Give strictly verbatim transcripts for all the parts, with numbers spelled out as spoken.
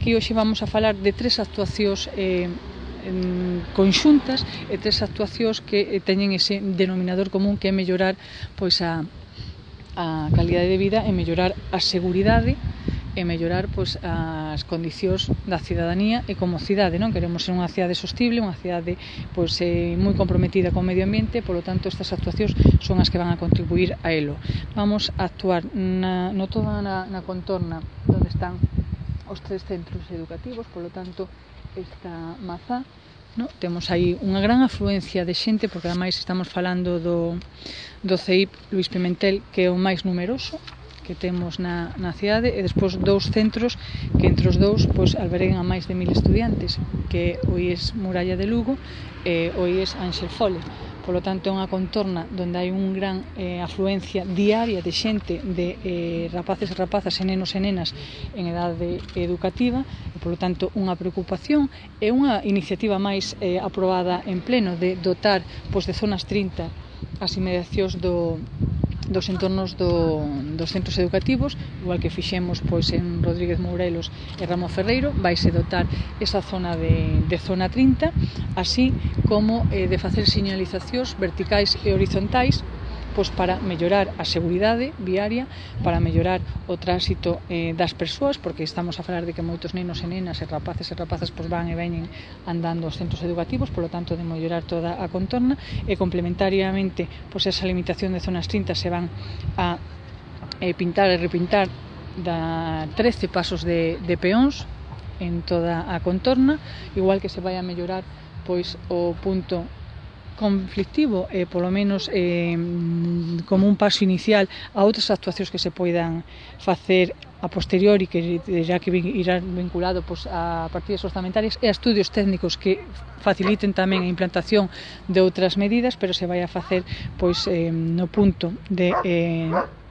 aquí hoxe vamos a falar de tres actuacións eh, conxuntas e tres actuacións que teñen ese denominador común, que é mellorar pois a, a calidade de vida e mellorar a seguridade e mellorar pois, as condicións da cidadanía e como cidade, non? Queremos ser unha cidade sostible, unha cidade pois, eh, moi comprometida con o medio ambiente, polo tanto estas actuacións son as que van a contribuir a elo. Vamos a actuar na, no toda na, na contorna onde están os tres centros educativos, polo tanto esta Mazá, no? Temos aí unha gran afluencia de xente, porque ademais estamos falando do, do C I P Luís Pimentel, que é o máis numeroso que temos na, na cidade, e despois dous centros que entre os dous pois, alberguen a máis de mil estudiantes, que o I E S Muralla de Lugo e o I E S Ánxel Fole. Polo tanto, é unha contorna onde hai un gran eh, afluencia diaria de xente, de eh, rapaces e rapazas e nenos e nenas en edade educativa, e polo tanto unha preocupación e unha iniciativa máis eh, aprobada en pleno de dotar pois, de zonas trinta as inmediacións do dos entornos do, dos centros educativos, igual que fixemos pois, en Rodríguez Mourelos e Ramón Ferreiro. Vaise dotar esa zona de, de zona trinta, así como eh, de facer señalizacións verticais e horizontais pois, para mellorar a seguridade viaria, para mellorar o tránsito eh, das persoas, porque estamos a falar de que moitos nenos e nenas e rapaces e rapazas pois, van e veñen andando aos centros educativos, polo tanto de mellorar toda a contorna, e complementariamente pois, esa limitación de zonas trinta se van a eh, pintar e repintar da trece pasos de, de peóns en toda a contorna, igual que se vai a mellorar pois, o punto conflictivo e polo menos eh, como un paso inicial a outras actuacións que se poidan facer a posteriori, que dirá que irá vinculado pois, a partidas orzamentarias e a estudios técnicos que faciliten tamén a implantación de outras medidas, pero se vai a facer pois, eh, no punto de eh,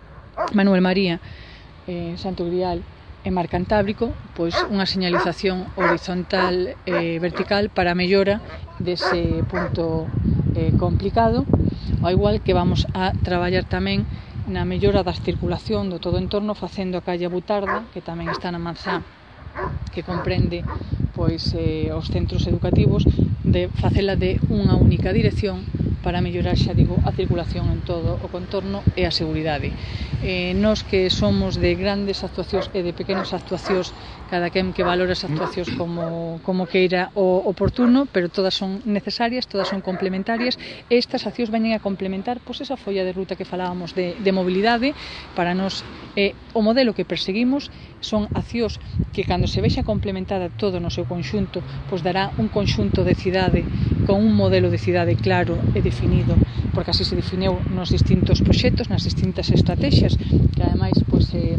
Manuel María, eh, Santo Grial e Mar Cantábrico, pois unha señalización horizontal e eh, vertical para a mellora dese punto eh, complicado, ao igual que vamos a traballar tamén na mellora da circulación do todo o entorno, facendo a calle Butarda, que tamén está na Mazá, que comprende pois, eh, os centros educativos, de facela de unha única dirección para mellorar, xa digo, a circulación en todo o contorno e a seguridade. Eh, nos que somos de grandes actuacións e de pequenas actuacións, cada quen que valora as actuacións como, como queira o oportuno, pero todas son necesarias, todas son complementarias, e estas accións veñen a complementar pois, esa folla de ruta que falábamos de, de mobilidade. Para nós, eh, o modelo que perseguimos son accións que, cando se vexa complementada todo no seu conxunto, pois dará un conxunto de cidade con un modelo de cidade claro e definido, porque así se definiu nos distintos proxectos, nas distintas estrategias, que ademais pois, eh,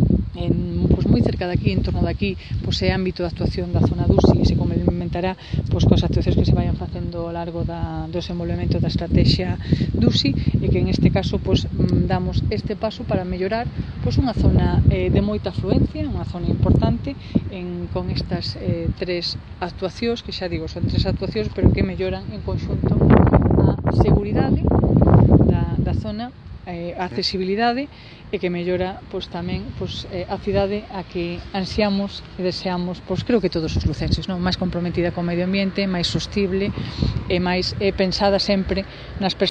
en, pois, moi cerca de aquí, en torno de aquí, pois, é ámbito de actuación da zona DUSI, e se complementará pois, coas actuacións que se vayan facendo ao largo da, do desenvolvemento da estrategia DUSI, e que en este caso pois, damos este paso para mellorar pois, unha zona eh, de moita afluencia, unha zona importante en, con estas eh, tres actuacións, que xa digo, son tres actuacións, pero que melloran en conxunto a seguridade da, da zona, eh, a accesibilidade, e que mellora pois, tamén pois, eh, a cidade a que ansiamos e deseamos, pois, creo que todos os lucenses, non? Máis comprometida co medio ambiente, máis sostible e máis eh, pensada sempre nas persoas